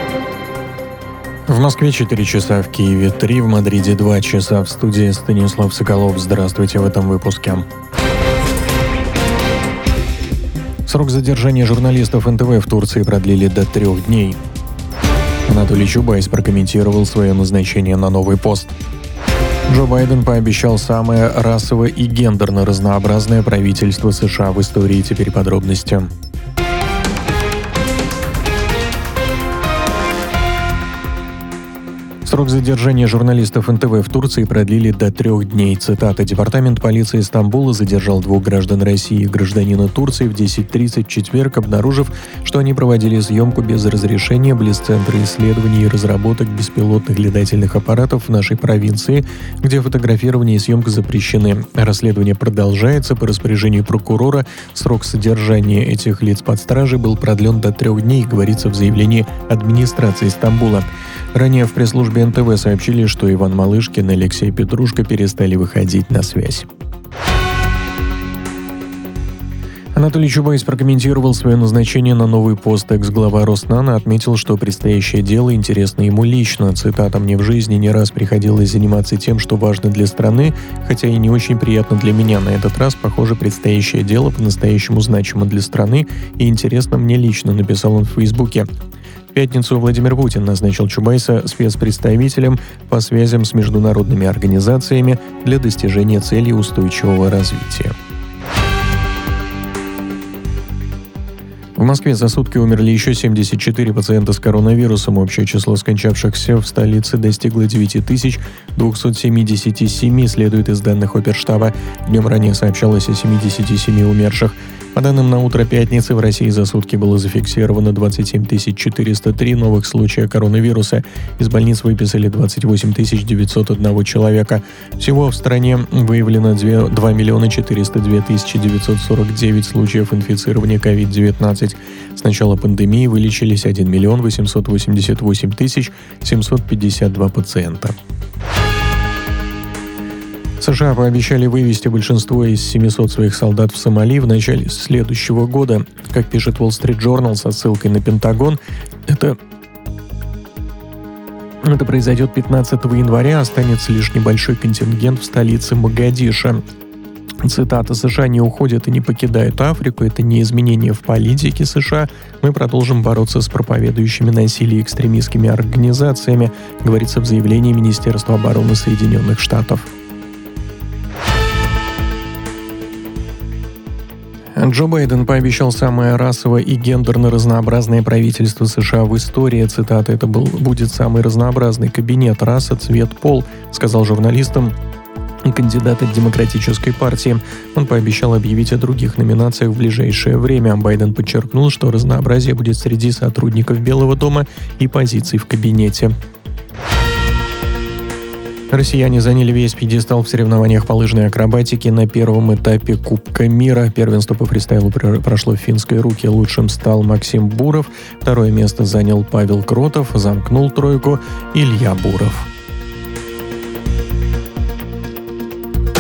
В Москве 4 часа, в Киеве 3, в Мадриде 2 часа. В студии Станислав Соколов. Здравствуйте в этом выпуске. Срок задержания журналистов НТВ в Турции продлили до 3 дней. Анатолий Чубайс прокомментировал свое назначение на новый пост. Джо Байден пообещал самое расово и гендерно разнообразное правительство США в истории. Теперь подробности. Срок задержания журналистов НТВ в Турции продлили до 3 дней. Цитата. Департамент полиции Стамбула задержал 2 граждан России и гражданина Турции в 10:30 в четверг, обнаружив, что они проводили съемку без разрешения близ Центра исследований и разработок беспилотных летательных аппаратов в нашей провинции, где фотографирование и съемка запрещены. Расследование продолжается. По распоряжению прокурора срок содержания этих лиц под стражей был продлен до 3 дней, говорится в заявлении администрации Стамбула. Ранее в пресс-службе НТВ сообщили, что Иван Малышкин и Алексей Петрушко перестали выходить на связь. Анатолий Чубайс прокомментировал свое назначение на новый пост. Экс-глава Роснана отметил, что предстоящее дело интересно ему лично. Цитата. «Мне в жизни не раз приходилось заниматься тем, что важно для страны, хотя и не очень приятно для меня. На этот раз, похоже, предстоящее дело по-настоящему значимо для страны и интересно мне лично», написал он в Фейсбуке. В пятницу Владимир Путин назначил Чубайса спецпредставителем по связям с международными организациями для достижения целей устойчивого развития. В Москве за сутки умерли еще 74 пациента с коронавирусом. Общее число скончавшихся в столице достигло 9277, следует из данных Оперштаба. Днем ранее сообщалось о 77 умерших. По данным на утро пятницы, в России за сутки было зафиксировано 27 403 новых случая коронавируса. Из больниц выписали 28 901 человека. Всего в стране выявлено 2 402 949 случаев инфицирования COVID-19. С начала пандемии вылечились 1 888 752 пациента. США пообещали вывести большинство из 700 своих солдат в Сомали в начале следующего года. Как пишет Wall Street Journal со ссылкой на Пентагон, это произойдет 15 января, останется лишь небольшой контингент в столице Могадишо. Цитата. «США не уходят и не покидают Африку. Это не изменение в политике США. Мы продолжим бороться с проповедующими насилие экстремистскими организациями», говорится в заявлении Министерства обороны Соединенных Штатов. Джо Байден пообещал самое расово и гендерно разнообразное правительство США в истории. Цитата. «Это будет самый разнообразный кабинет, раса, цвет, пол», сказал журналистам кандидат от Демократической партии. Он пообещал объявить о других номинациях в ближайшее время. Байден подчеркнул, что разнообразие будет среди сотрудников Белого дома и позиций в кабинете. Россияне заняли весь пьедестал в соревнованиях по лыжной акробатике на первом этапе Кубка мира. Первенство по фристайлу прошло в финской руке. Лучшим стал Максим Буров. Второе место занял Павел Кротов. Замкнул тройку Илья Буров.